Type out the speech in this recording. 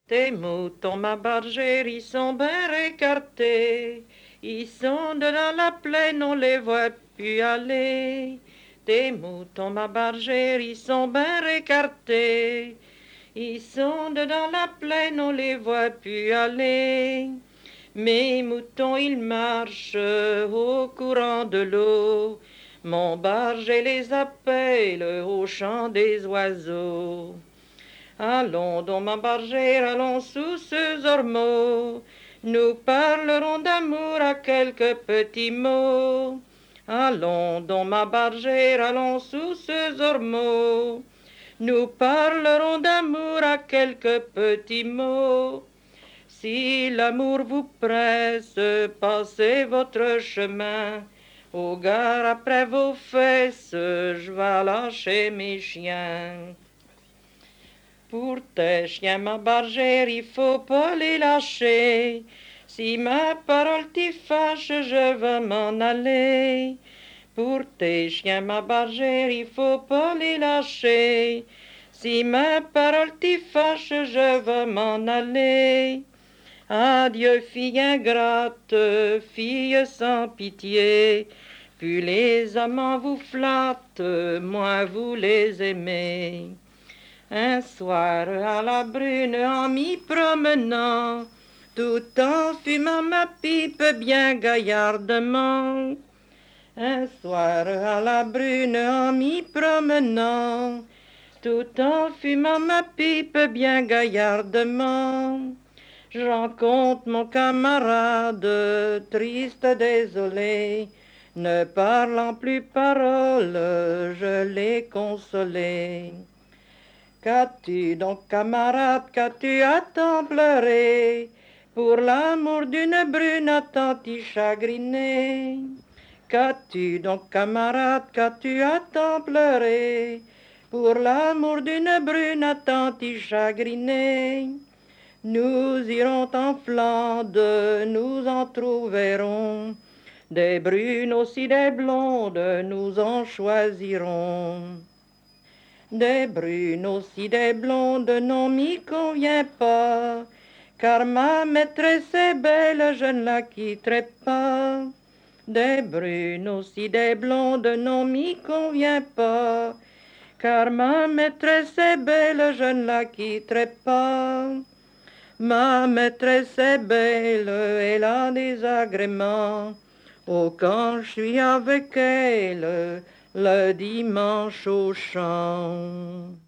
Tes moutons, ma bergère, ils sont bien écartés. Ils sont dans la plaine, on les voit plus aller. Tes moutons, ma bergère, ils sont bien écartés. Ils sont dans la plaine, on les voit plus aller. Mes moutons, ils marchent au courant de l'eau. Mon berger les appelle au chant des oiseaux. Allons dans ma bergère, allons sous ce ormeau. Nous parlerons d'amour à quelques petits mots. Allons dans ma bergère, allons sous ce ormeau. Nous parlerons d'amour à quelques petits mots. Si l'amour vous presse, passez votre chemin. Au gare après vos fesses, je vais lâcher mes chiens. Pour tes chiens, ma bergère, il faut pas les lâcher. Si ma parole t'y fâche, je vais m'en aller. Pour tes chiens, ma bergère, il faut pas les lâcher. Si ma parole t'y fâche, je vais m'en aller. Adieu, fille ingrate, fille sans pitié. Plus les amants vous flattent, moins vous les aimez. Un soir à la brune, en m'y promenant, tout en fumant ma pipe bien gaillardement. Un soir à la brune, en m'y promenant, tout en fumant ma pipe bien gaillardement. Je rencontre mon camarade, triste, désolé, ne parlant plus parole, je l'ai consolé. Qu'as-tu donc, camarade, qu'as-tu à tant pleurer pour l'amour d'une brune à tant t'y chagriner? Qu'as-tu donc, camarade, qu'as-tu à tant pleurer pour l'amour d'une brune à tant t'y chagriner? Nous irons en Flandre, nous en trouverons des brunes aussi des blondes, nous en choisirons. Des brunes aussi des blondes, non m'y convient pas, car ma maîtresse est belle, je ne la quitterai pas. Des brunes aussi des blondes, non m'y convient pas, car ma maîtresse est belle, je ne la quitterai pas. Ma maîtresse est belle, elle a des agréments. Oh, quand je suis avec elle, le dimanche au champ.